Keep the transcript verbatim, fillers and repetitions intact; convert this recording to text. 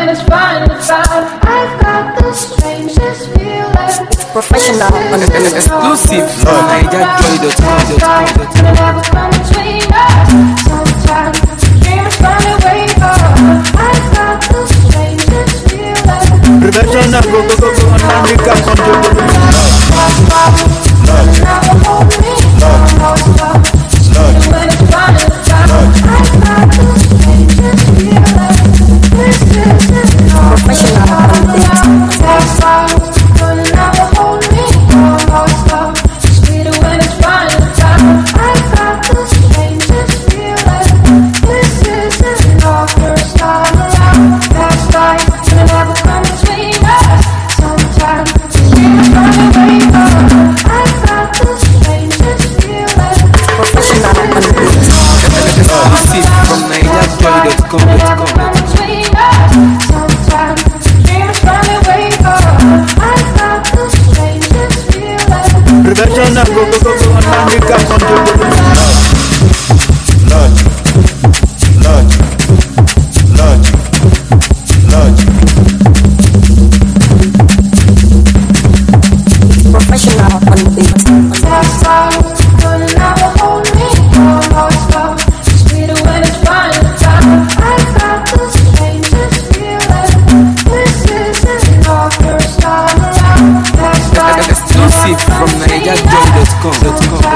when it's finally time. I've got the strangest feeling. Professional on the exclusive from Niger Joy dot com. Never come between us. Sometimes dreams find a way up. I've got the strangest feeling. Professional, go go go go on America, come to go. Never hold me. Even when it's finally time. I've got the strangest feeling. This isn't all. Professional on the That's all. You'll never hold me. Sweeter when it's finally time. I've got the strangest feeling. This isn't our first time around. That's right. You'll never come between us. Sometimes dreams find a way up. I've got the strangest feeling. Professional on the exclusive from Niger Joy dot com. Between us. Sometimes dreams find a way up. I've got the strangest feeling. Professional, go go go go on America, come to go. Lodge, lodge, lodge, lodge. Professional on the beat. That's all. You'll never hold me. Sweeter when it's finally time. I've got the strangest feeling. This isn't our first time around. That's right. Exclusive from Niger Joy dot com.